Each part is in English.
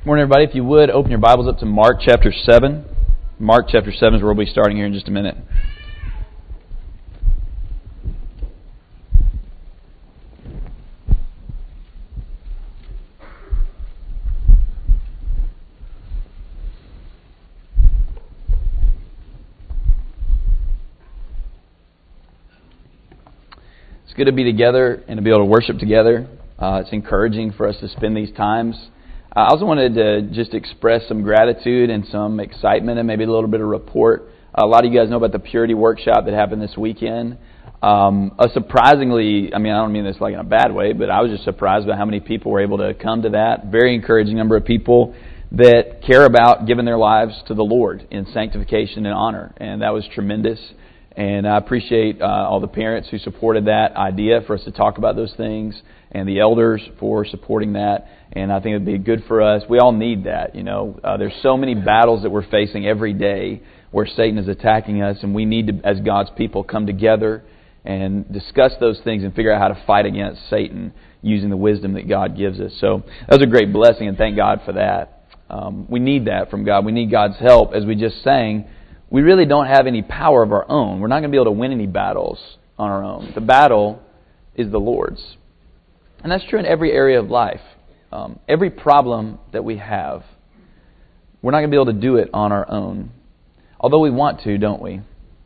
Morning, everybody. If you would, open your Bibles up to Mark chapter 7. Mark chapter 7 is where we'll be starting here in just a minute. It's good to be together and to be able to worship together. It's encouraging for us to spend these times. I also wanted to just express some gratitude and some excitement and maybe a little bit of report. A lot of you guys know about the Purity Workshop that happened this weekend. Surprisingly, I don't mean this like in a bad way, but I was just surprised by how many people were able to come to that. Very encouraging number of people that care about giving their lives to the Lord in sanctification and honor, and that was tremendous. And I appreciate all the parents who supported that idea for us to talk about those things, and the elders for supporting that. And I think it would be good for us. We all need that, you know. There's so many battles that we're facing every day where Satan is attacking us, and we need to, as God's people, come together and discuss those things and figure out how to fight against Satan using the wisdom that God gives us. So that was a great blessing, and thank God for that. We need that from God. We need God's help. As we just sang, we really don't have any power of our own. We're not going to be able to win any battles on our own. The battle is the Lord's. And that's true in every area of life. Every problem that we have, we're not going to be able to do it on our own. Although we want to, don't we?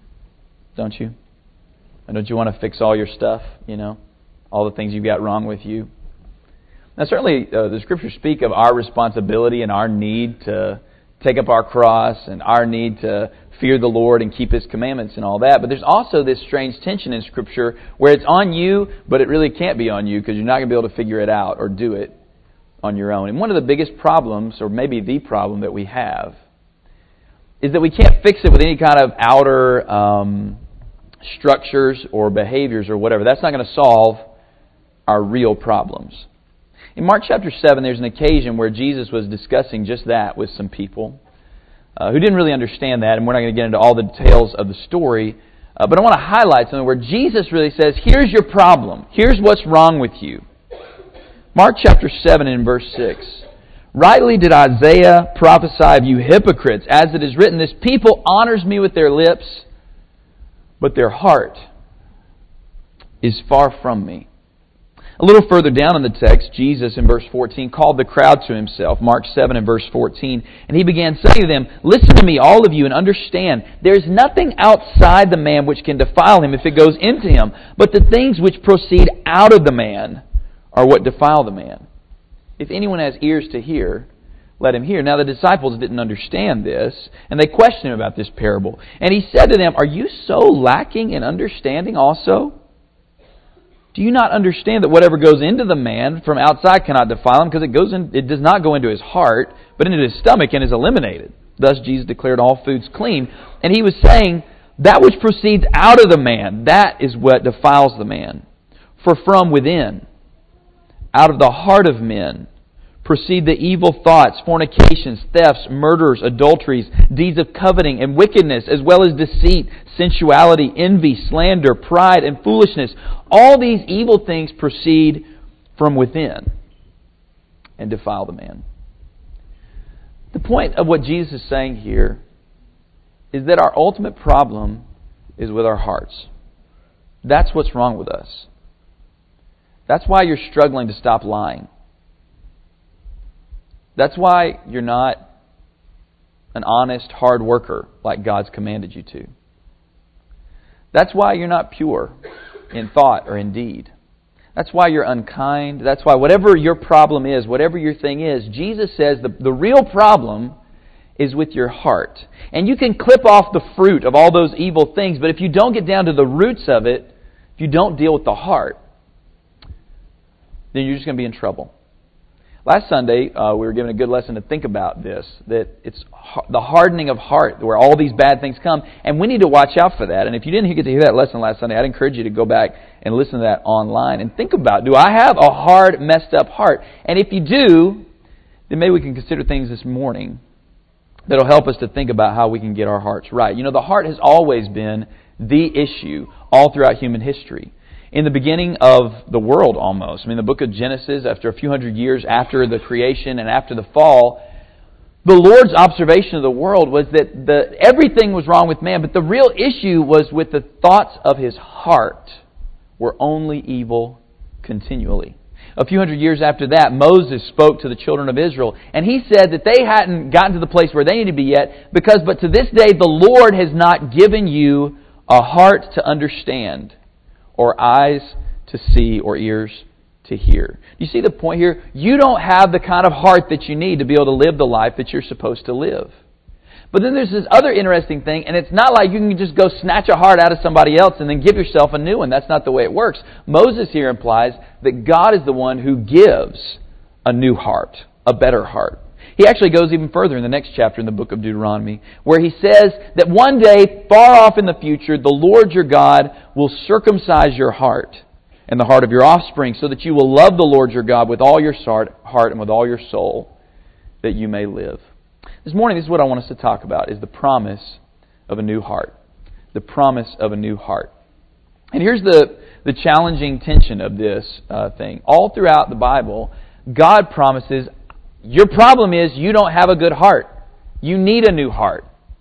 Don't you? And don't you want to fix all your stuff, you know? All the things you've got wrong with you? Now certainly the Scriptures speak of our responsibility and our need to take up our cross and our need to fear the Lord and keep His commandments and all that. But there's also this strange tension in Scripture where it's on you, but it really can't be on you because you're not going to be able to figure it out or do it on your own. And one of the biggest problems, or maybe the problem that we have, is that we can't fix it with any kind of outer structures or behaviors or whatever. That's not going to solve our real problems. In Mark chapter 7, there's an occasion where Jesus was discussing just that with some people who didn't really understand that, and we're not going to get into all the details of the story, but I want to highlight something where Jesus really says, here's your problem. Here's what's wrong with you. Mark chapter 7 and verse 6. Rightly did Isaiah prophesy of you hypocrites, as it is written, this people honors me with their lips, but their heart is far from me. A little further down in the text, Jesus in verse 14 called the crowd to Himself, Mark 7 and verse 14, and He began saying to them, listen to me, all of you, and understand, there is nothing outside the man which can defile him if it goes into him, but the things which proceed out of the man are what defile the man. If anyone has ears to hear, let him hear. Now the disciples didn't understand this, and they questioned Him about this parable. And He said to them, are you so lacking in understanding also? Do you not understand that whatever goes into the man from outside cannot defile him, because it does not go into his heart, but into his stomach and is eliminated? Thus Jesus declared all foods clean. And He was saying, that which proceeds out of the man, that is what defiles the man. For from within, out of the heart of men, proceed the evil thoughts, fornications, thefts, murders, adulteries, deeds of coveting and wickedness, as well as deceit, sensuality, envy, slander, pride, and foolishness. All these evil things proceed from within and defile the man. The point of what Jesus is saying here is that our ultimate problem is with our hearts. That's what's wrong with us. That's why you're struggling to stop lying. That's why you're not an honest, hard worker like God's commanded you to. That's why you're not pure in thought or in deed. That's why you're unkind. That's why whatever your problem is, whatever your thing is, Jesus says the real problem is with your heart. And you can clip off the fruit of all those evil things, but if you don't get down to the roots of it, if you don't deal with the heart, then you're just going to be in trouble. Last Sunday, we were given a good lesson to think about this, that it's the hardening of heart where all these bad things come, and we need to watch out for that. And if you didn't get to hear that lesson last Sunday, I'd encourage you to go back and listen to that online and think about, do I have a hard, messed up heart? And if you do, then maybe we can consider things this morning that will help us to think about how we can get our hearts right. You know, the heart has always been the issue all throughout human history. In the beginning of the world almost. The book of Genesis, after a few hundred years after the creation and after the fall, The Lord's observation of the world was that everything was wrong with man, but the real issue was with the thoughts of his heart were only evil continually. A few hundred years after that, Moses spoke to the children of Israel, and he said that they hadn't gotten to the place where they need to be yet, because, but to this day, the Lord has not given you a heart to understand, or eyes to see, or ears to hear. You see the point here? You don't have the kind of heart that you need to be able to live the life that you're supposed to live. But then there's this other interesting thing, and it's not like you can just go snatch a heart out of somebody else and then give yourself a new one. That's not the way it works. Moses here implies that God is the one who gives a new heart, a better heart. He actually goes even further in the next chapter in the book of Deuteronomy, where he says that one day, far off in the future, the Lord your God will circumcise your heart and the heart of your offspring, so that you will love the Lord your God with all your heart and with all your soul, that you may live. This morning, this is what I want us to talk about, is the promise of a new heart. The promise of a new heart. And here's the challenging tension of this thing. All throughout the Bible, God promises, your problem is you don't have a good heart. You need a new heart.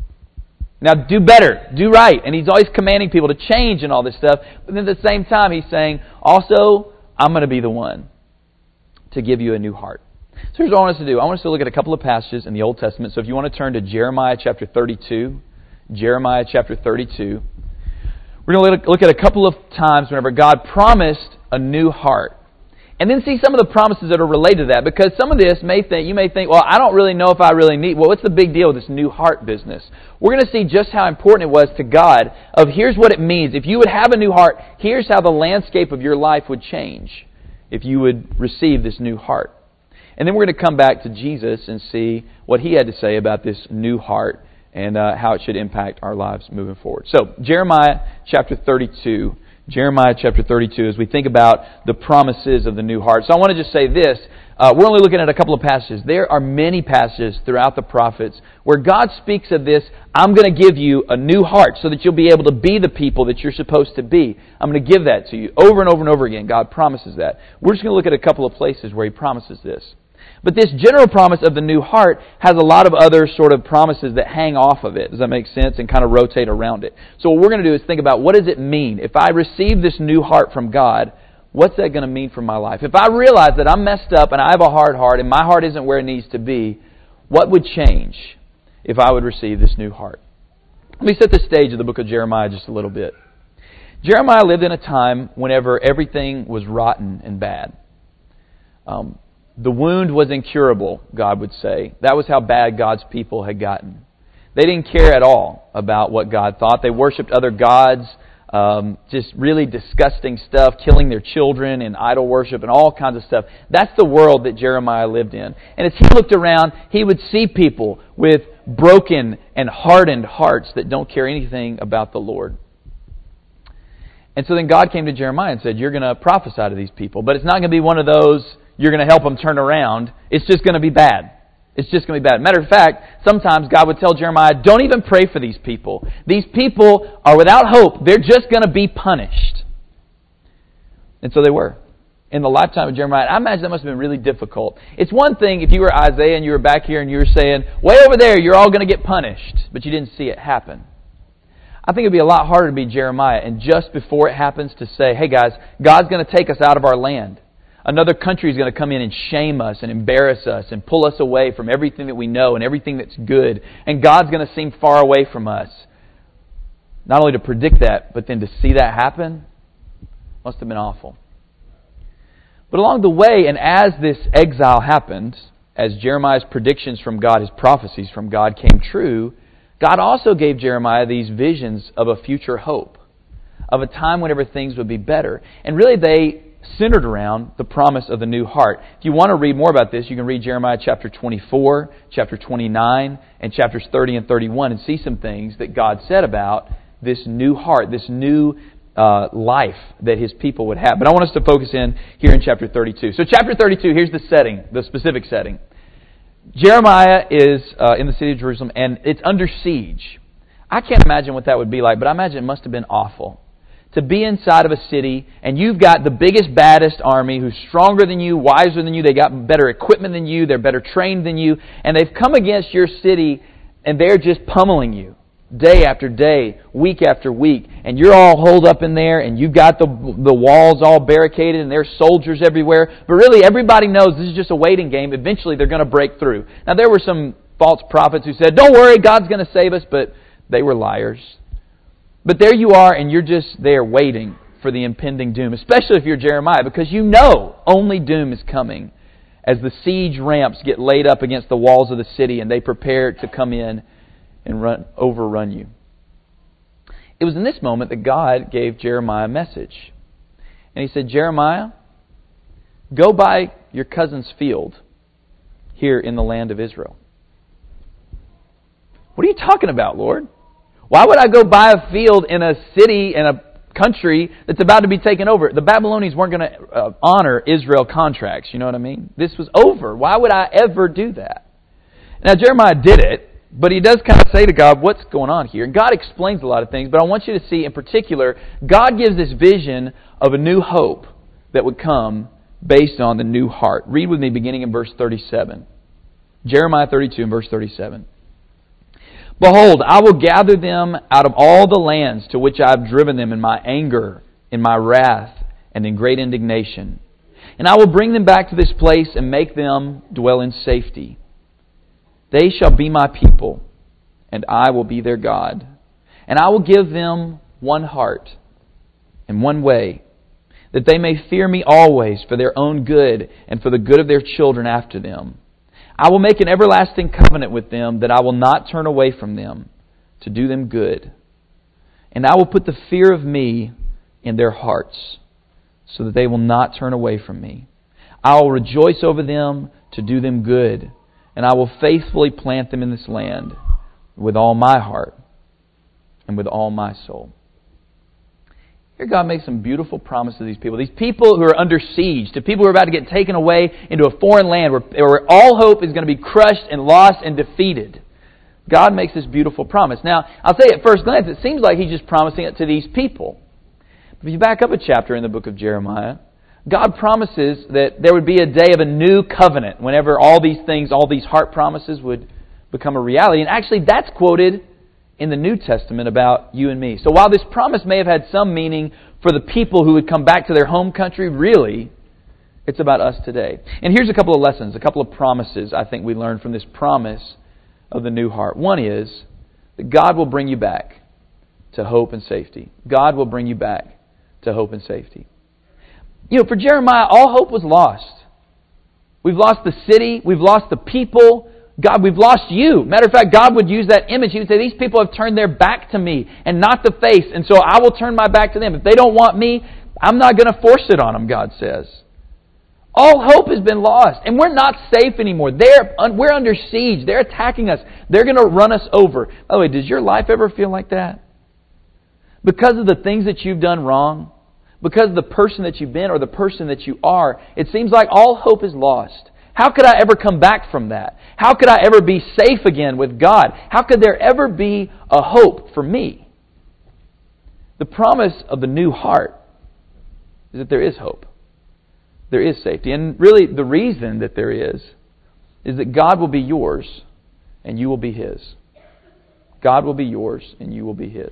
Now do better, do right. And He's always commanding people to change and all this stuff. But then at the same time, He's saying, also, I'm going to be the one to give you a new heart. So here's what I want us to do. I want us to look at a couple of passages in the Old Testament. So if you want to turn to Jeremiah chapter 32, Jeremiah chapter 32, we're going to look at a couple of times whenever God promised a new heart. And then see some of the promises that are related to that. Because some of this you may think, well, I don't really know if I really need... Well, what's the big deal with this new heart business? We're going to see just how important it was to God of here's what it means. If you would have a new heart, here's how the landscape of your life would change if you would receive this new heart. And then we're going to come back to Jesus and see what He had to say about this new heart and how it should impact our lives moving forward. So, Jeremiah chapter 32. Jeremiah chapter 32, as we think about the promises of the new heart. So I want to just say this. We're only looking at a couple of passages. There are many passages throughout the prophets where God speaks of this, I'm going to give you a new heart so that you'll be able to be the people that you're supposed to be. I'm going to give that to you. Over and over and over again, God promises that. We're just going to look at a couple of places where He promises this. But this general promise of the new heart has a lot of other sort of promises that hang off of it. Does that make sense? And kind of rotate around it. So what we're going to do is think about, what does it mean? If I receive this new heart from God, what's that going to mean for my life? If I realize that I'm messed up and I have a hard heart and my heart isn't where it needs to be, what would change if I would receive this new heart? Let me set the stage of the book of Jeremiah just a little bit. Jeremiah lived in a time whenever everything was rotten and bad. The wound was incurable, God would say. That was how bad God's people had gotten. They didn't care at all about what God thought. They worshipped other gods, just really disgusting stuff, killing their children and idol worship and all kinds of stuff. That's the world that Jeremiah lived in. And as he looked around, he would see people with broken and hardened hearts that don't care anything about the Lord. And so then God came to Jeremiah and said, you're going to prophesy to these people. But it's not going to be one of those, you're going to help them turn around. It's just going to be bad. It's just going to be bad. Matter of fact, sometimes God would tell Jeremiah, don't even pray for these people. These people are without hope. They're just going to be punished. And so they were. In the lifetime of Jeremiah, I imagine that must have been really difficult. It's one thing if you were Isaiah and you were back here and you were saying, way over there, you're all going to get punished. But you didn't see it happen. I think it would be a lot harder to be Jeremiah and just before it happens to say, hey guys, God's going to take us out of our land. Another country is going to come in and shame us and embarrass us and pull us away from everything that we know and everything that's good. And God's going to seem far away from us. Not only to predict that, but then to see that happen, must have been awful. But along the way, and as this exile happened, as Jeremiah's predictions from God, his prophecies from God came true, God also gave Jeremiah these visions of a future hope, of a time whenever things would be better. And really they centered around the promise of the new heart. If you want to read more about this, you can read Jeremiah chapter 24, chapter 29, and chapters 30 and 31 and see some things that God said about this new heart, this new life that His people would have. But I want us to focus in here in chapter 32. So chapter 32, here's the setting, the specific setting. Jeremiah is in the city of Jerusalem, and it's under siege. I can't imagine what that would be like, but I imagine it must have been awful to be inside of a city, and you've got the biggest, baddest army who's stronger than you, wiser than you, they got better equipment than you, they're better trained than you, and they've come against your city, and they're just pummeling you day after day, week after week, and you're all holed up in there, and you've got the walls all barricaded, and there's soldiers everywhere, but really everybody knows this is just a waiting game. Eventually they're going to break through. Now there were some false prophets who said, don't worry, God's going to save us, but they were liars. But there you are, and you're just there waiting for the impending doom, especially if you're Jeremiah, because you know only doom is coming as the siege ramps get laid up against the walls of the city and they prepare to come in and overrun you. It was in this moment that God gave Jeremiah a message. And He said, Jeremiah, go buy your cousin's field here in the land of Israel. What are you talking about, Lord? Why would I go buy a field in a city, in a country that's about to be taken over? The Babylonians weren't going to honor Israel contracts, you know what I mean? This was over. Why would I ever do that? Now, Jeremiah did it, but he does kind of say to God, what's going on here? And God explains a lot of things, but I want you to see in particular, God gives this vision of a new hope that would come based on the new heart. Read with me beginning in verse 37. Jeremiah 32 and verse 37. Behold, I will gather them out of all the lands to which I have driven them in my anger, in my wrath, and in great indignation. And I will bring them back to this place and make them dwell in safety. They shall be my people, and I will be their God. And I will give them one heart and one way, that they may fear me always for their own good and for the good of their children after them. I will make an everlasting covenant with them, that I will not turn away from them, to do them good. And I will put the fear of me in their hearts, so that they will not turn away from me. I will rejoice over them to do them good, and I will faithfully plant them in this land with all my heart and with all my soul. Here God makes some beautiful promises to these people. These people who are under siege, to people who are about to get taken away into a foreign land where all hope is going to be crushed and lost and defeated. God makes this beautiful promise. Now, I'll say at first glance, it seems like He's just promising it to these people. But if you back up a chapter in the book of Jeremiah, God promises that there would be a day of a new covenant whenever all these things, all these heart promises would become a reality. And actually that's quoted in the New Testament about you and me. So while this promise may have had some meaning for the people who would come back to their home country, really, it's about us today. And here's a couple of lessons, a couple of promises I think we learn from this promise of the new heart. One is that God will bring you back to hope and safety. God will bring you back to hope and safety. You know, for Jeremiah, all hope was lost. We've lost the city. We've lost the people. God, we've lost you. Matter of fact, God would use that image. He would say, these people have turned their back to me and not the face, and so I will turn my back to them. If they don't want me, I'm not going to force it on them, God says. All hope has been lost, and we're not safe anymore. We're under siege. They're attacking us. They're going to run us over. By the way, does your life ever feel like that? Because of the things that you've done wrong, because of the person that you've been or the person that you are, it seems like all hope is lost. How could I ever come back from that? How could I ever be safe again with God? How could there ever be a hope for me? The promise of the new heart is that there is hope. There is safety. And really the reason that there is that God will be yours and you will be His. God will be yours and you will be His.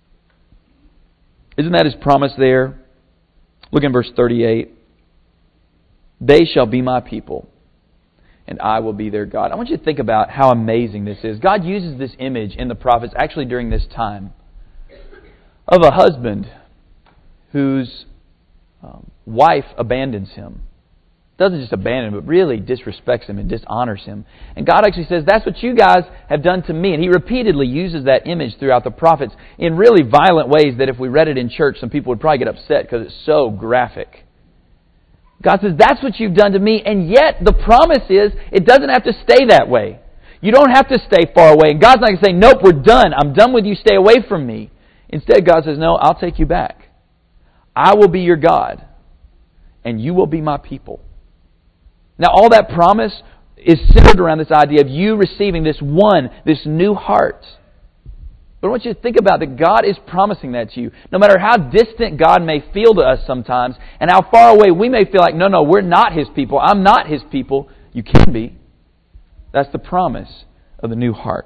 Isn't that His promise there? Look in verse 38. They shall be my people, and I will be their God. I want you to think about how amazing this is. God uses this image in the prophets, actually during this time, of a husband whose wife abandons him. Doesn't just abandon him, but really disrespects him and dishonors him. And God actually says, that's what you guys have done to me. And He repeatedly uses that image throughout the prophets in really violent ways that if we read it in church, some people would probably get upset because it's so graphic. God says, that's what you've done to me, and yet the promise is it doesn't have to stay that way. You don't have to stay far away. And God's not going to say, nope, we're done. I'm done with you. Stay away from me. Instead, God says, no, I'll take you back. I will be your God, and you will be my people. Now, all that promise is centered around this idea of you receiving this new heart. But I want you to think about that God is promising that to you. No matter how distant God may feel to us sometimes, and how far away we may feel like, no, we're not His people. I'm not His people. You can be. That's the promise of the new heart.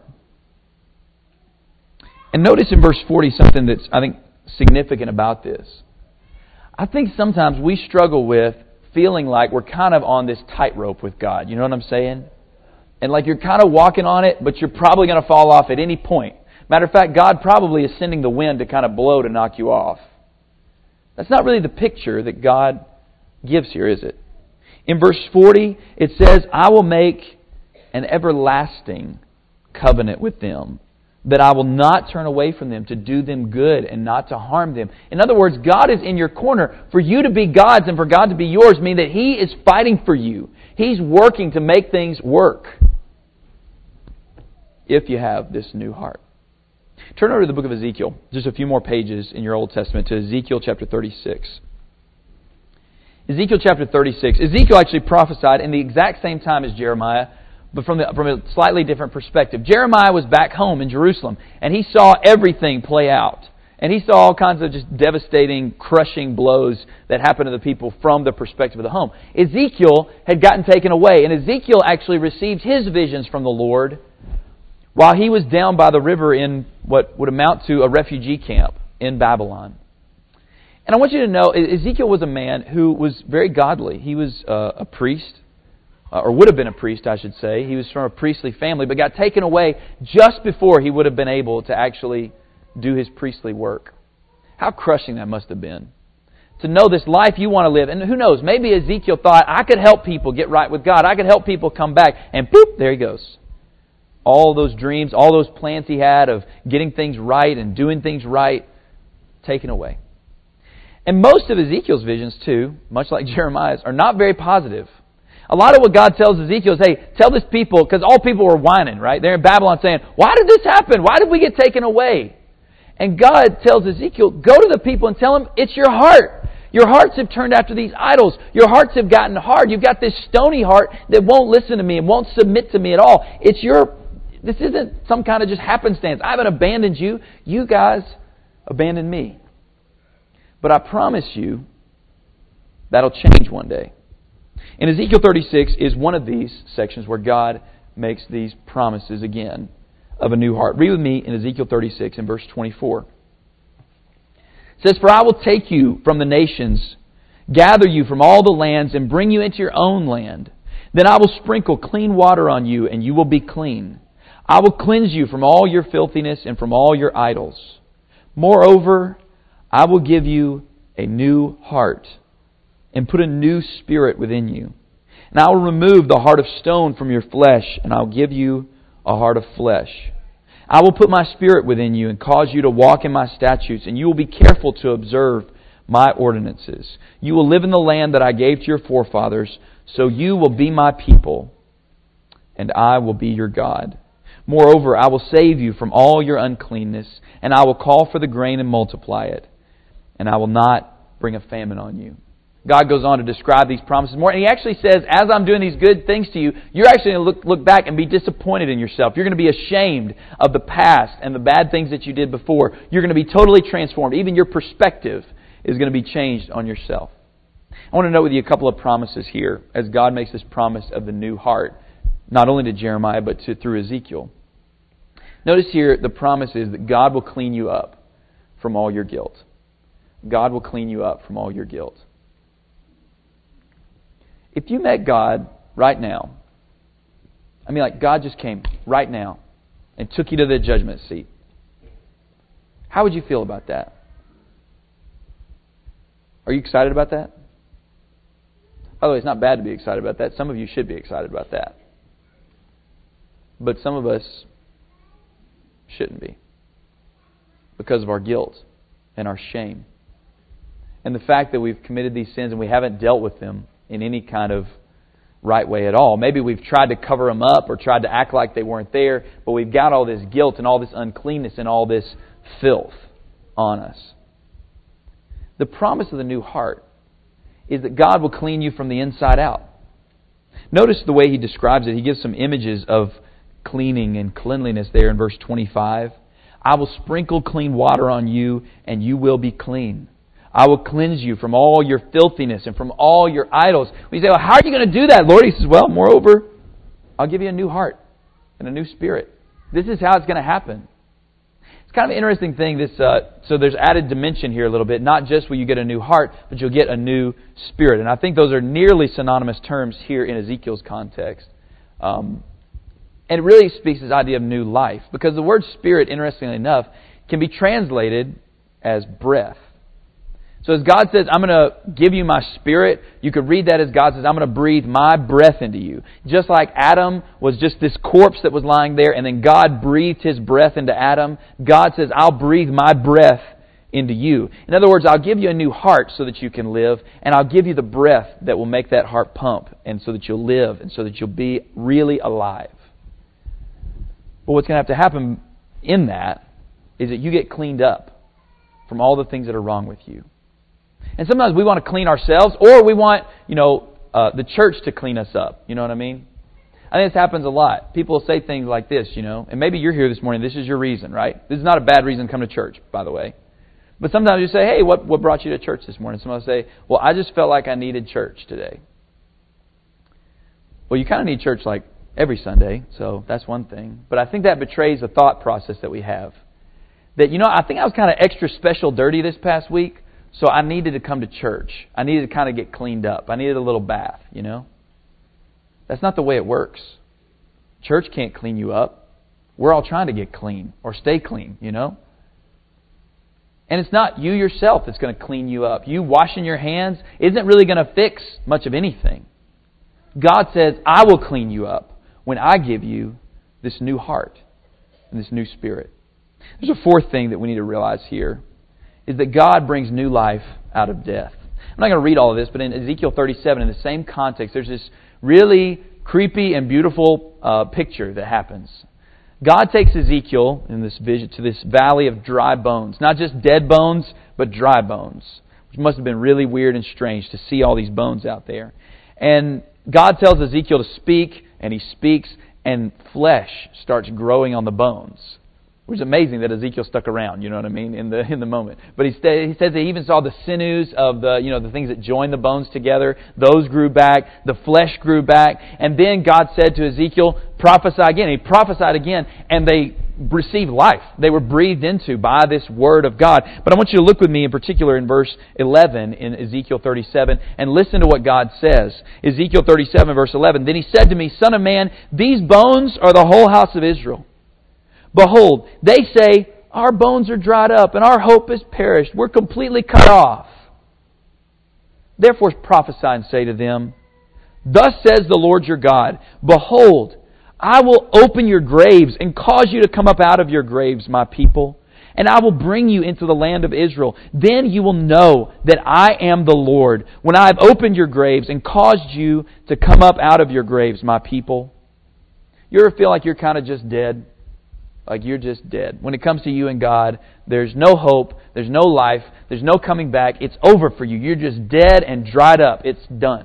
And notice in verse 40 something that's, I think, significant about this. I think sometimes we struggle with feeling like we're kind of on this tightrope with God. You know what I'm saying? And like you're kind of walking on it, but you're probably going to fall off at any point. Matter of fact, God probably is sending the wind to kind of blow to knock you off. That's not really the picture that God gives here, is it? In verse 40, it says, I will make an everlasting covenant with them, that I will not turn away from them to do them good and not to harm them. In other words, God is in your corner. For you to be God's and for God to be yours mean that He is fighting for you. He's working to make things work if you have this new heart. Turn over to the book of Ezekiel, just a few more pages in your Old Testament, to Ezekiel chapter 36. Ezekiel chapter 36. Ezekiel actually prophesied in the exact same time as Jeremiah, but from a slightly different perspective. Jeremiah was back home in Jerusalem, and he saw everything play out. And he saw all kinds of just devastating, crushing blows that happened to the people from the perspective of the home. Ezekiel had gotten taken away, and Ezekiel actually received his visions from the Lord while he was down by the river in what would amount to a refugee camp in Babylon. And I want you to know, Ezekiel was a man who was very godly. He was a priest, or would have been a priest, I should say. He was from a priestly family, but got taken away just before he would have been able to actually do his priestly work. How crushing that must have been. To know this life you want to live. And who knows, maybe Ezekiel thought, I could help people get right with God. I could help people come back. And boop, there he goes. All those dreams, all those plans he had of getting things right and doing things right, taken away. And most of Ezekiel's visions, too, much like Jeremiah's, are not very positive. A lot of what God tells Ezekiel is, hey, tell this people, because all people were whining, right? They're in Babylon saying, why did this happen? Why did we get taken away? And God tells Ezekiel, go to the people and tell them, it's your heart. Your hearts have turned after these idols. Your hearts have gotten hard. You've got this stony heart that won't listen to me and won't submit to me at all. This isn't some kind of just happenstance. I haven't abandoned you. You guys abandoned me. But I promise you, that'll change one day. And Ezekiel 36 is one of these sections where God makes these promises again of a new heart. Read with me in Ezekiel 36 in verse 24. It says, For I will take you from the nations, gather you from all the lands, and bring you into your own land. Then I will sprinkle clean water on you, and you will be clean. I will cleanse you from all your filthiness and from all your idols. Moreover, I will give you a new heart and put a new spirit within you. And I will remove the heart of stone from your flesh, and I will give you a heart of flesh. I will put my spirit within you and cause you to walk in my statutes, and you will be careful to observe my ordinances. You will live in the land that I gave to your forefathers, so you will be my people, and I will be your God. Moreover, I will save you from all your uncleanness, and I will call for the grain and multiply it, and I will not bring a famine on you. God goes on to describe these promises more, and He actually says, as I'm doing these good things to you, you're actually going to look back and be disappointed in yourself. You're going to be ashamed of the past and the bad things that you did before. You're going to be totally transformed. Even your perspective is going to be changed on yourself. I want to note with you a couple of promises here as God makes this promise of the new heart, not only to Jeremiah, but through Ezekiel. Notice here the promise is that God will clean you up from all your guilt. God will clean you up from all your guilt. If you met God right now, I mean like God just came right now and took you to the judgment seat, how would you feel about that? Are you excited about that? By the way, it's not bad to be excited about that. Some of you should be excited about that. But some of us shouldn't be, because of our guilt and our shame. And the fact that we've committed these sins and we haven't dealt with them in any kind of right way at all. Maybe we've tried to cover them up or tried to act like they weren't there, but we've got all this guilt and all this uncleanness and all this filth on us. The promise of the new heart is that God will clean you from the inside out. Notice the way He describes it. He gives some images of cleaning and cleanliness there in verse 25. I will sprinkle clean water on you, and you will be clean. I will cleanse you from all your filthiness and from all your idols. We say, well, how are you going to do that, Lord? He says, well, moreover, I'll give you a new heart and a new spirit. This is how it's going to happen. It's kind of an interesting thing. So there's added dimension here a little bit. Not just will you get a new heart, but you'll get a new spirit. And I think those are nearly synonymous terms here in Ezekiel's context. And it really speaks to this idea of new life. Because the word spirit, interestingly enough, can be translated as breath. So as God says, I'm going to give you my spirit, you could read that as God says, I'm going to breathe my breath into you. Just like Adam was just this corpse that was lying there, and then God breathed His breath into Adam, God says, I'll breathe my breath into you. In other words, I'll give you a new heart so that you can live, and I'll give you the breath that will make that heart pump, and so that you'll live, and so that you'll be really alive. But what's going to have to happen in that is that you get cleaned up from all the things that are wrong with you. And sometimes we want to clean ourselves, or we want, the church to clean us up. You know what I mean? I think this happens a lot. People say things like this, and maybe you're here this morning. This is your reason, right? This is not a bad reason to come to church, by the way. But sometimes you say, hey, what brought you to church this morning? Somebody will say, well, I just felt like I needed church today. Well, you kind of need church like every Sunday, so that's one thing. But I think that betrays the thought process that we have. That, I think I was kind of extra special dirty this past week. So I needed to come to church. I needed to kind of get cleaned up. I needed a little bath, That's not the way it works. Church can't clean you up. We're all trying to get clean or stay clean, And it's not you yourself that's going to clean you up. You washing your hands isn't really going to fix much of anything. God says, I will clean you up when I give you this new heart and this new spirit. There's a fourth thing that we need to realize here. Is that God brings new life out of death. I'm not going to read all of this, but in Ezekiel 37, in the same context, there's this really creepy and beautiful picture that happens. God takes Ezekiel in this vision to this valley of dry bones. Not just dead bones, but dry bones. Which must have been really weird and strange to see all these bones out there. And God tells Ezekiel to speak, and he speaks, and flesh starts growing on the bones. Which is amazing that Ezekiel stuck around, you know what I mean, in the moment. But he says that he even saw the sinews of the things that join the bones together. Those grew back. The flesh grew back. And then God said to Ezekiel, prophesy again. He prophesied again, and they received life. They were breathed into by this word of God. But I want you to look with me in particular in verse 11 in Ezekiel 37 and listen to what God says. Ezekiel 37 verse 11. Then he said to me, Son of man, these bones are the whole house of Israel. Behold, they say, our bones are dried up, and our hope is perished. We're completely cut off. Therefore prophesy and say to them, Thus says the Lord your God, Behold, I will open your graves and cause you to come up out of your graves, my people, and I will bring you into the land of Israel. Then you will know that I am the Lord, when I have opened your graves and caused you to come up out of your graves, my people. You ever feel like you're kind of just dead? Like you're just dead. When it comes to you and God, there's no hope, there's no life, there's no coming back. It's over for you. You're just dead and dried up. It's done.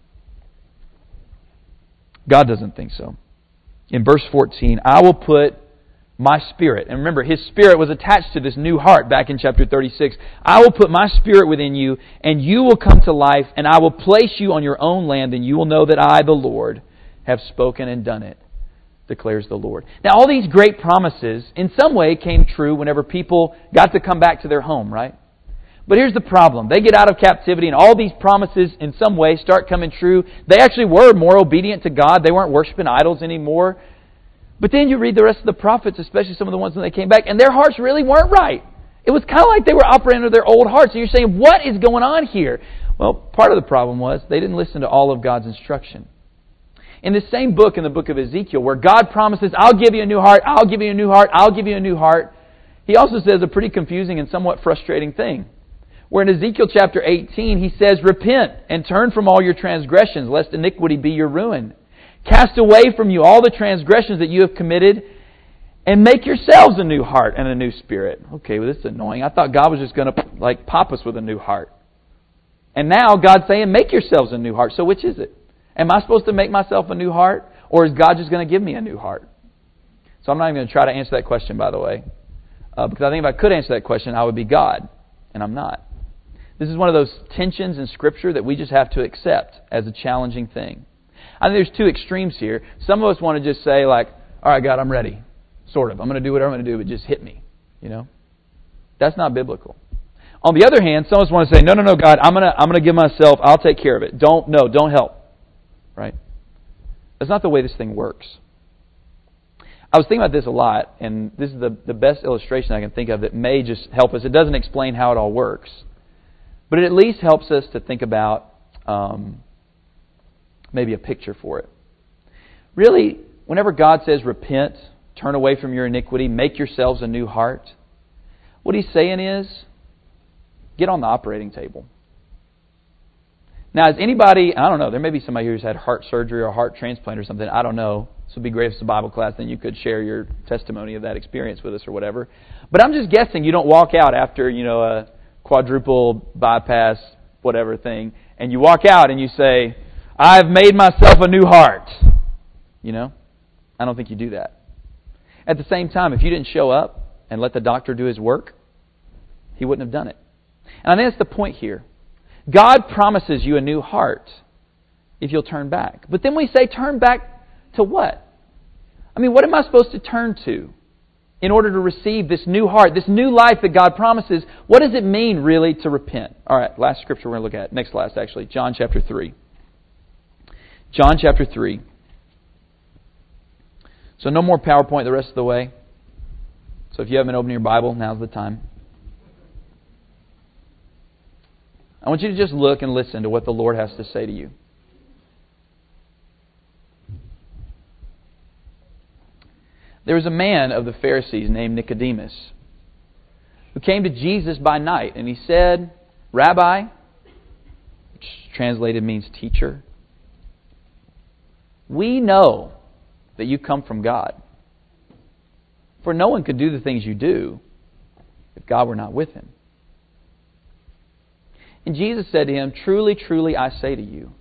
God doesn't think so. In verse 14, I will put my spirit. And remember, His spirit was attached to this new heart back in chapter 36. I will put my spirit within you, and you will come to life, and I will place you on your own land, and you will know that I, the Lord, have spoken and done it, declares the Lord. Now, all these great promises, in some way, came true whenever people got to come back to their home, right? But here's the problem. They get out of captivity, and all these promises, in some way, start coming true. They actually were more obedient to God. They weren't worshiping idols anymore. But then you read the rest of the prophets, especially some of the ones when they came back, and their hearts really weren't right. It was kind of like they were operating under their old hearts. And you're saying, what is going on here? Well, part of the problem was they didn't listen to all of God's instruction. In this same book, in the book of Ezekiel, where God promises, I'll give you a new heart, I'll give you a new heart, I'll give you a new heart, He also says a pretty confusing and somewhat frustrating thing. Where in Ezekiel chapter 18, He says, Repent and turn from all your transgressions, lest iniquity be your ruin. Cast away from you all the transgressions that you have committed, and make yourselves a new heart and a new spirit. Okay, well, this is annoying. I thought God was just going to pop us with a new heart. And now God's saying, make yourselves a new heart. So which is it? Am I supposed to make myself a new heart? Or is God just going to give me a new heart? So I'm not even going to try to answer that question, by the way. Because I think if I could answer that question, I would be God, and I'm not. This is one of those tensions in Scripture that we just have to accept as a challenging thing. I think there's two extremes here. Some of us want to just say, like, all right, God, I'm ready. Sort of. I'm going to do whatever I'm going to do, but just hit me. That's not biblical. On the other hand, some of us want to say, no, God, I'm going to give myself, I'll take care of it. Don't help. Right? That's not the way this thing works. I was thinking about this a lot, and this is the best illustration I can think of that may just help us. It doesn't explain how it all works, but it at least helps us to think about maybe a picture for it. Really, whenever God says repent, turn away from your iniquity, make yourselves a new heart, what He's saying is, get on the operating table. Now, is anybody, I don't know, there may be somebody here who's had heart surgery or a heart transplant or something, I don't know. This would be great if it's a Bible class, then you could share your testimony of that experience with us or whatever. But I'm just guessing you don't walk out after, a quadruple bypass, whatever thing, and you walk out and you say, I've made myself a new heart. I don't think you do that. At the same time, if you didn't show up and let the doctor do his work, he wouldn't have done it. And I think that's the point here. God promises you a new heart if you'll turn back. But then we say, turn back to what? What am I supposed to turn to in order to receive this new heart, this new life that God promises? What does it mean, really, to repent? All right, last scripture we're going to look at. Next last, actually. John chapter 3. John chapter 3. So no more PowerPoint the rest of the way. So if you haven't opened your Bible, now's the time. I want you to just look and listen to what the Lord has to say to you. There was a man of the Pharisees named Nicodemus who came to Jesus by night, and he said, Rabbi, which translated means teacher, we know that you come from God. For no one could do the things you do if God were not with him. And Jesus said to him, Truly, truly, I say to you,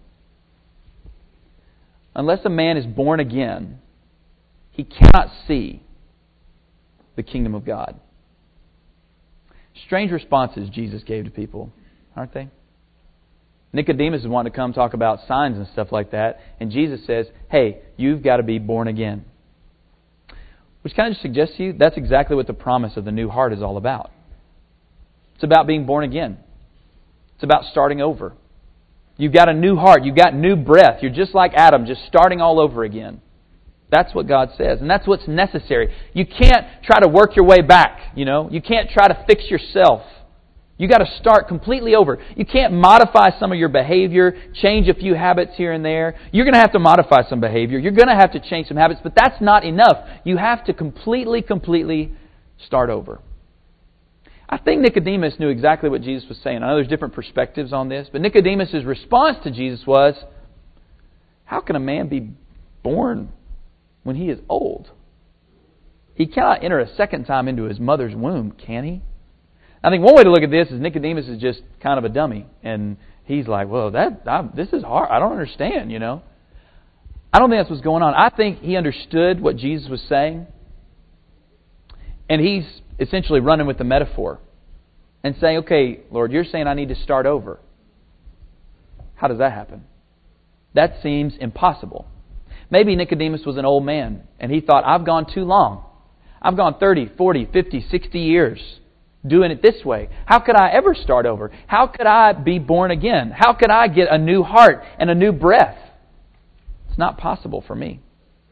unless a man is born again, he cannot see the kingdom of God. Strange responses Jesus gave to people, aren't they? Nicodemus is wanting to come talk about signs and stuff like that, and Jesus says, hey, you've got to be born again. Which kind of suggests to you that's exactly what the promise of the new heart is all about. It's about being born again. It's about starting over. You've got a new heart. You've got new breath. You're just like Adam, just starting all over again. That's what God says. And that's what's necessary. You can't try to work your way back. You can't try to fix yourself. You've got to start completely over. You can't modify some of your behavior, change a few habits here and there. You're going to have to modify some behavior. You're going to have to change some habits, but that's not enough. You have to completely start over. I think Nicodemus knew exactly what Jesus was saying. I know there's different perspectives on this, but Nicodemus' response to Jesus was, how can a man be born when he is old? He cannot enter a second time into his mother's womb, can he? I think one way to look at this is Nicodemus is just kind of a dummy, and he's like, well, this is hard. I don't understand, I don't think that's what's going on. I think he understood what Jesus was saying, and he's essentially running with the metaphor and saying, okay, Lord, you're saying I need to start over. How does that happen? That seems impossible. Maybe Nicodemus was an old man, and he thought, I've gone too long. I've gone 30, 40, 50, 60 years doing it this way. How could I ever start over? How could I be born again? How could I get a new heart and a new breath? It's not possible for me.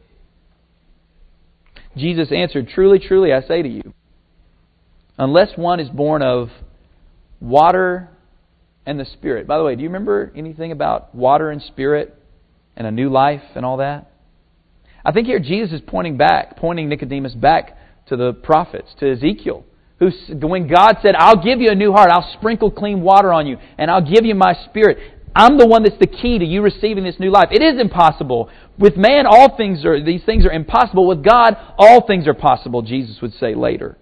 Jesus answered, Truly, truly, I say to you, unless one is born of water and the Spirit. By the way, do you remember anything about water and Spirit and a new life and all that? I think here Jesus is pointing Nicodemus back to the prophets, to Ezekiel, who, when God said, I'll give you a new heart, I'll sprinkle clean water on you, and I'll give you my Spirit. I'm the one that's the key to you receiving this new life. It is impossible. With man, these things are impossible. With God, all things are possible, Jesus would say later.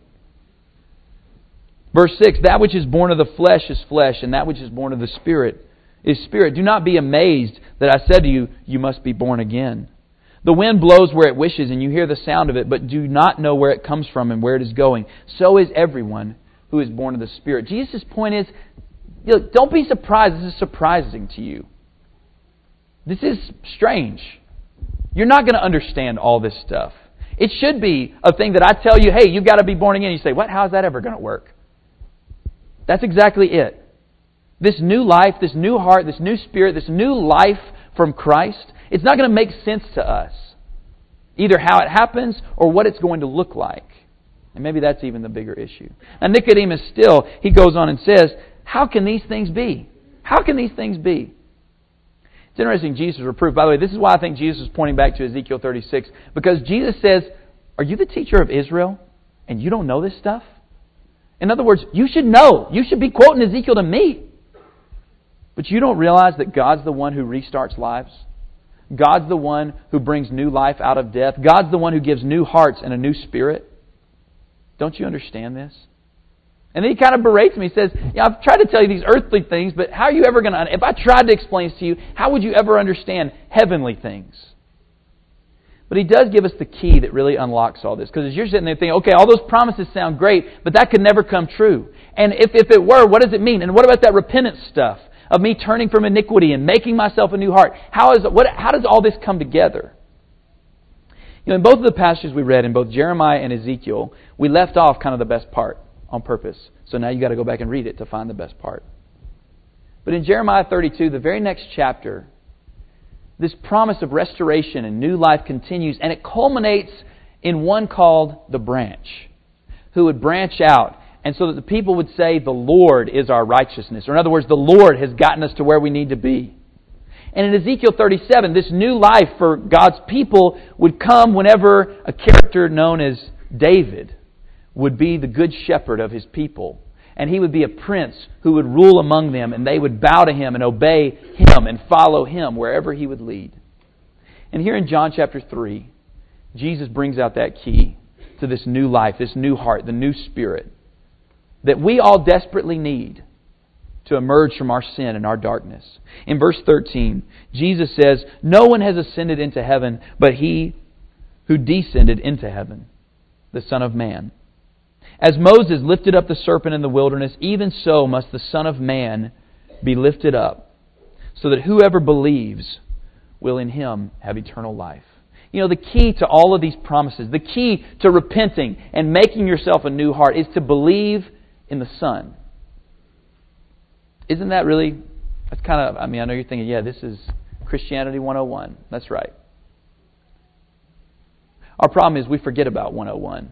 Verse 6, that which is born of the flesh is flesh, and that which is born of the Spirit is spirit. Do not be amazed that I said to you, you must be born again. The wind blows where it wishes, and you hear the sound of it, but do not know where it comes from and where it is going. So is everyone who is born of the Spirit. Jesus' point is, look, don't be surprised. This is surprising to you. This is strange. You're not going to understand all this stuff. It should be a thing that I tell you, hey, you've got to be born again. You say, what? How is that ever going to work? That's exactly it. This new life, this new heart, this new spirit, this new life from Christ, it's not going to make sense to us. Either how it happens or what it's going to look like. And maybe that's even the bigger issue. Now Nicodemus still, he goes on and says, how can these things be? How can these things be? It's interesting, Jesus' reproof. By the way, this is why I think Jesus is pointing back to Ezekiel 36. Because Jesus says, are you the teacher of Israel and you don't know this stuff? In other words, you should know. You should be quoting Ezekiel to me. But you don't realize that God's the one who restarts lives. God's the one who brings new life out of death. God's the one who gives new hearts and a new spirit. Don't you understand this? And then he kind of berates me. He says, I've tried to tell you these earthly things, but how are you ever going to... If I tried to explain this to you, how would you ever understand heavenly things? But he does give us the key that really unlocks all this. Because as you're sitting there thinking, okay, all those promises sound great, but that could never come true. And if it were, what does it mean? And what about that repentance stuff of me turning from iniquity and making myself a new heart? How does all this come together? In both of the passages we read, in both Jeremiah and Ezekiel, we left off kind of the best part on purpose. So now you've got to go back and read it to find the best part. But in Jeremiah 32, the very next chapter, this promise of restoration and new life continues, and it culminates in one called the branch, who would branch out, and so that the people would say, the Lord is our righteousness. Or in other words, the Lord has gotten us to where we need to be. And in Ezekiel 37, this new life for God's people would come whenever a character known as David would be the good shepherd of his people. And he would be a prince who would rule among them, and they would bow to him and obey him and follow him wherever he would lead. And here in John chapter 3, Jesus brings out that key to this new life, this new heart, the new spirit that we all desperately need to emerge from our sin and our darkness. In verse 13, Jesus says, no one has ascended into heaven but he who descended into heaven, the Son of Man. As Moses lifted up the serpent in the wilderness, even so must the Son of Man be lifted up, so that whoever believes will in Him have eternal life. The key to all of these promises, the key to repenting and making yourself a new heart is to believe in the Son. Isn't that really, that's kind of, I know you're thinking, yeah, this is Christianity 101. That's right. Our problem is we forget about 101.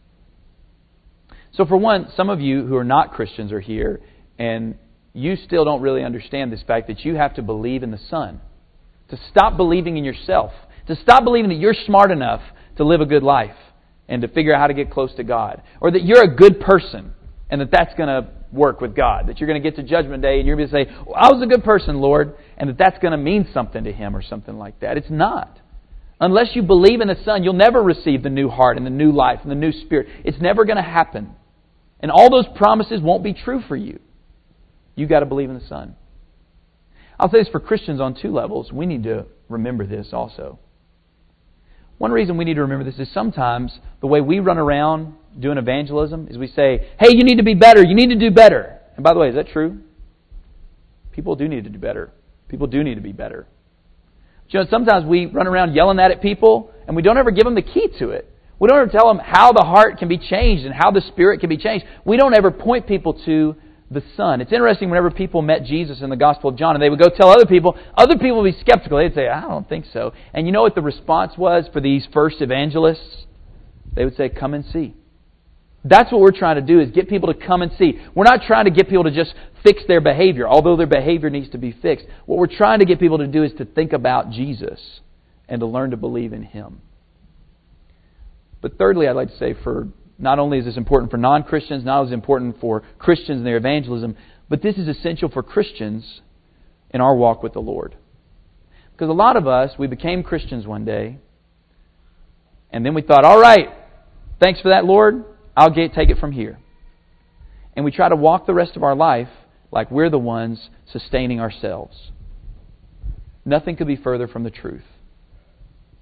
So for one, some of you who are not Christians are here, and you still don't really understand this fact that you have to believe in the Son. To stop believing in yourself. To stop believing that you're smart enough to live a good life and to figure out how to get close to God. Or that you're a good person and that that's going to work with God. That you're going to get to Judgment Day and you're going to say, I was a good person, Lord, and that that's going to mean something to Him or something like that. It's not. Unless you believe in the Son, you'll never receive the new heart and the new life and the new spirit. It's never going to happen. And all those promises won't be true for you. You've got to believe in the Son. I'll say this for Christians on two levels. We need to remember this also. One reason we need to remember this is sometimes the way we run around doing evangelism is we say, hey, you need to be better. You need to do better. And by the way, is that true? People do need to do better. People do need to be better. But sometimes we run around yelling that at people and we don't ever give them the key to it. We don't ever tell them how the heart can be changed and how the spirit can be changed. We don't ever point people to the Son. It's interesting whenever people met Jesus in the Gospel of John and they would go tell other people would be skeptical. They'd say, I don't think so. And you know what the response was for these first evangelists? They would say, come and see. That's what we're trying to do, is get people to come and see. We're not trying to get people to just fix their behavior, although their behavior needs to be fixed. What we're trying to get people to do is to think about Jesus and to learn to believe in Him. But thirdly, I'd like to say, for not only is this important for non-Christians, not only is it important for Christians in their evangelism, but this is essential for Christians in our walk with the Lord. Because a lot of us, we became Christians one day, and then we thought, all right, thanks for that, Lord, I'll take it from here. And we try to walk the rest of our life like we're the ones sustaining ourselves. Nothing could be further from the truth.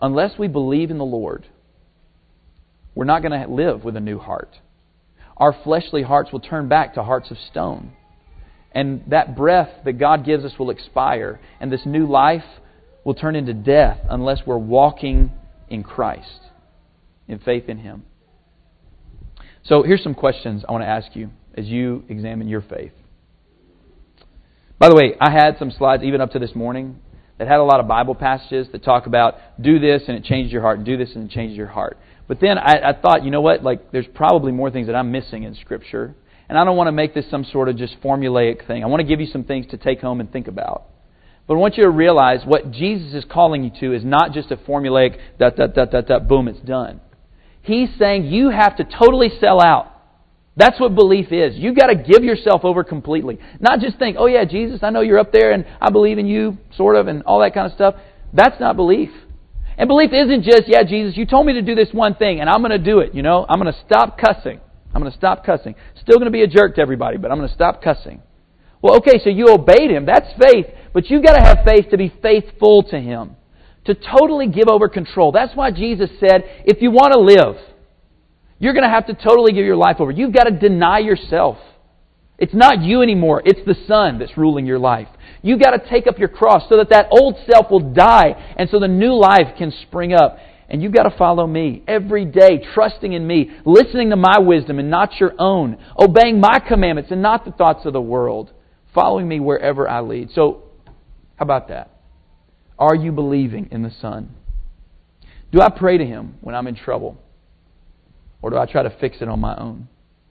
unless we believe in the Lord, we're not going to live with a new heart. Our fleshly hearts will turn back to hearts of stone. And that breath that God gives us will expire. And this new life will turn into death unless we're walking in Christ, in faith in Him. So here's some questions I want to ask you as you examine your faith. By the way, I had some slides even up to this morning that had a lot of Bible passages that talk about do this and it changes your heart, do this and it changes your heart. But then I thought, you know what, like there's probably more things that I'm missing in Scripture. And I don't want to make this some sort of just formulaic thing. I want to give you some things to take home and think about. But I want you to realize what Jesus is calling you to is not just a formulaic, boom, it's done. He's saying you have to totally sell out. That's what belief is. You've got to give yourself over completely. Not just think, oh yeah, Jesus, I know you're up there and I believe in you, sort of, and all that kind of stuff. That's not belief. And belief isn't just, yeah, Jesus, you told me to do this one thing and I'm going to do it. You know, I'm going to stop cussing. I'm going to stop cussing. Still going to be a jerk to everybody, but I'm going to stop cussing. Well, okay, so you obeyed Him. That's faith. But you've got to have faith to be faithful to Him. To totally give over control. That's why Jesus said, if you want to live, you're going to have to totally give your life over. You've got to deny yourself. It's not you anymore. It's the Son that's ruling your life. You've got to take up your cross so that that old self will die and so the new life can spring up. And you've got to follow me every day, trusting in me, listening to my wisdom and not your own, obeying my commandments and not the thoughts of the world, following me wherever I lead. So, how about that? Are you believing in the Son? Do I pray to Him when I'm in trouble? Or do I try to fix it on my own?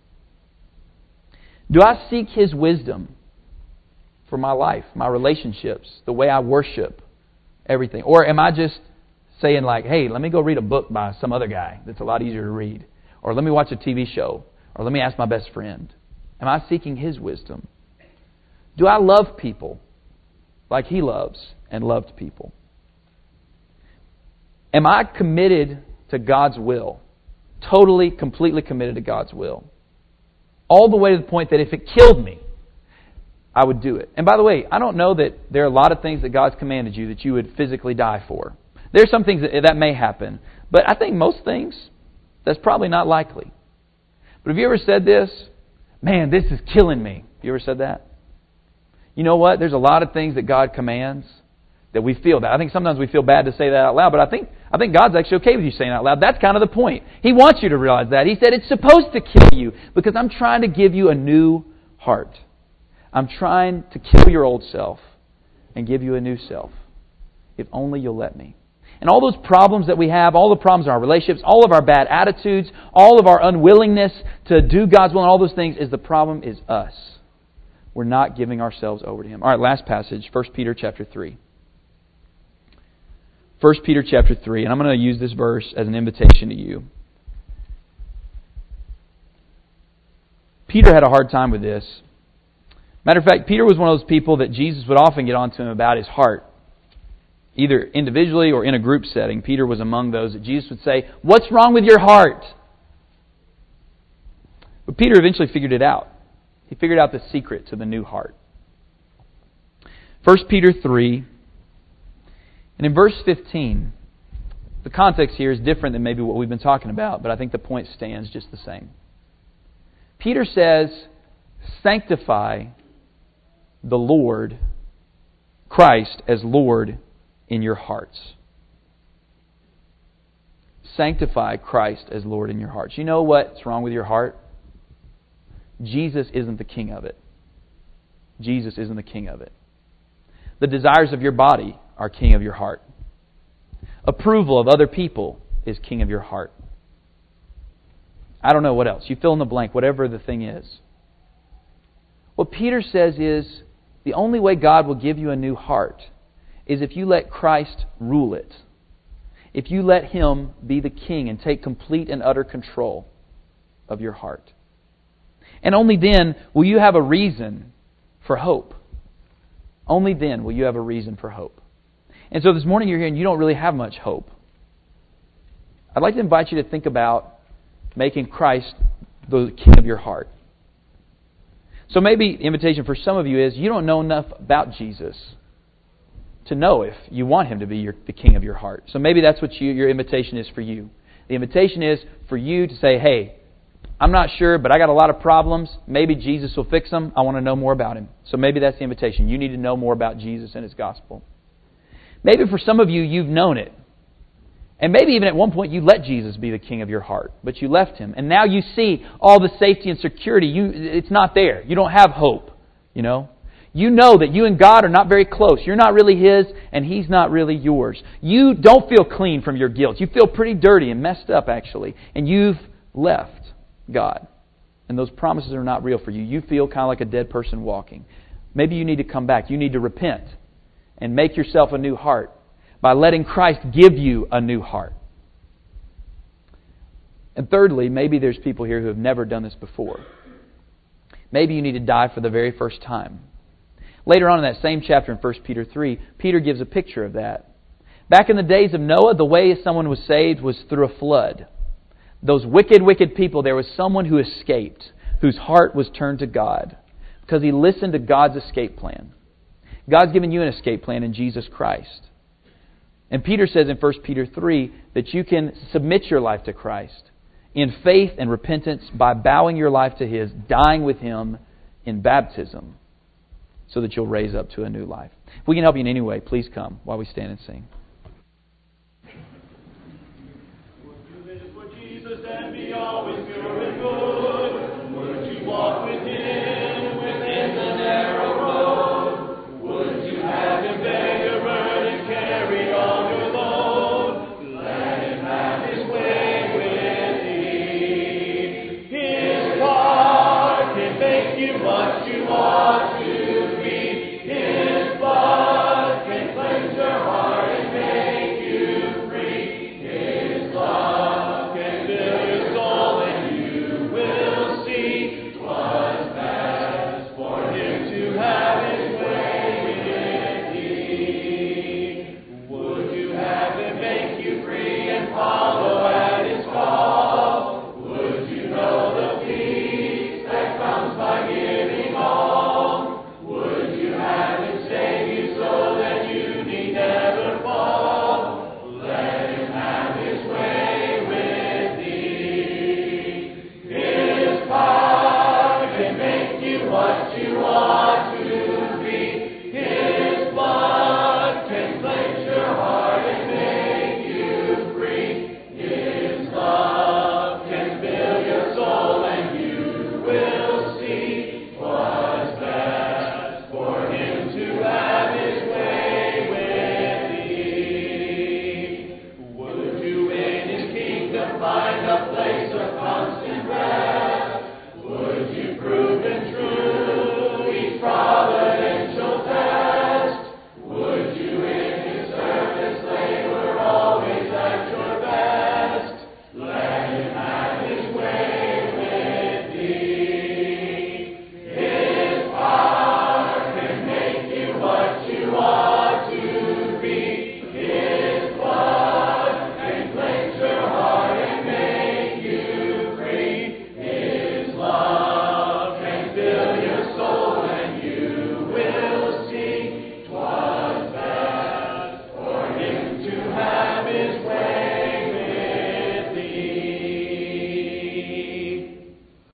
Do I seek His wisdom for my life, my relationships, the way I worship, everything? Or am I just saying like, hey, let me go read a book by some other guy that's a lot easier to read. Or let me watch a TV show. Or let me ask my best friend. Am I seeking His wisdom? Do I love people like He loves and loved people? Am I committed to God's will? Totally, completely committed to God's will. All the way to the point that if it killed me, I would do it. And by the way, I don't know that there are a lot of things that God's commanded you that you would physically die for. There's some things that may happen. But I think most things, that's probably not likely. But have you ever said this? Man, this is killing me. You ever said that? You know what? There's a lot of things that God commands that we feel that. I think sometimes we feel bad to say that out loud, but I think God's actually okay with you saying it out loud. That's kind of the point. He wants you to realize that. He said it's supposed to kill you because I'm trying to give you a new heart. I'm trying to kill your old self and give you a new self. If only you'll let me. And all those problems that we have, all the problems in our relationships, all of our bad attitudes, all of our unwillingness to do God's will and all those things, is the problem is us. We're not giving ourselves over to Him. All right, last passage, 1 Peter chapter 3. 1 Peter chapter 3, and I'm going to use this verse as an invitation to you. Peter had a hard time with this. Matter of fact, Peter was one of those people that Jesus would often get on to him about his heart. Either individually or in a group setting, Peter was among those that Jesus would say, "What's wrong with your heart?" But Peter eventually figured it out. He figured out the secret to the new heart. 1 Peter 3, and in verse 15, the context here is different than maybe what we've been talking about, but I think the point stands just the same. Peter says, "Sanctify the Lord, Christ, as Lord in your hearts." Sanctify Christ as Lord in your hearts. You know what's wrong with your heart? Jesus isn't the king of it. Jesus isn't the king of it. The desires of your body are king of your heart. Approval of other people is king of your heart. I don't know what else. You fill in the blank, whatever the thing is. What Peter says is the only way God will give you a new heart is if you let Christ rule it. If you let Him be the king and take complete and utter control of your heart. And only then will you have a reason for hope. Only then will you have a reason for hope. And so this morning you're here and you don't really have much hope. I'd like to invite you to think about making Christ the king of your heart. So maybe the invitation for some of you is you don't know enough about Jesus to know if you want Him to be the king of your heart. So maybe that's what your invitation is for you. The invitation is for you to say, hey, I'm not sure, but I got a lot of problems. Maybe Jesus will fix them. I want to know more about Him. So maybe that's the invitation. You need to know more about Jesus and His gospel. Maybe for some of you, you've known it. And maybe even at one point you let Jesus be the king of your heart, but you left Him. And now you see all the safety and security. It's not there. You don't have hope. You know that you and God are not very close. You're not really His, and He's not really yours. You don't feel clean from your guilt. You feel pretty dirty and messed up, actually. And you've left God. And those promises are not real for you. You feel kind of like a dead person walking. Maybe you need to come back. You need to repent and make yourself a new heart by letting Christ give you a new heart. And thirdly, maybe there's people here who have never done this before. Maybe you need to die for the very first time. Later on in that same chapter in 1 Peter 3, Peter gives a picture of that. Back in the days of Noah, the way someone was saved was through a flood. Those wicked, wicked people, there was someone who escaped, whose heart was turned to God, because he listened to God's escape plan. God's given you an escape plan in Jesus Christ. And Peter says in 1 Peter 3 that you can submit your life to Christ in faith and repentance by bowing your life to His, dying with Him in baptism, so that you'll raise up to a new life. If we can help you in any way, please come while we stand and sing.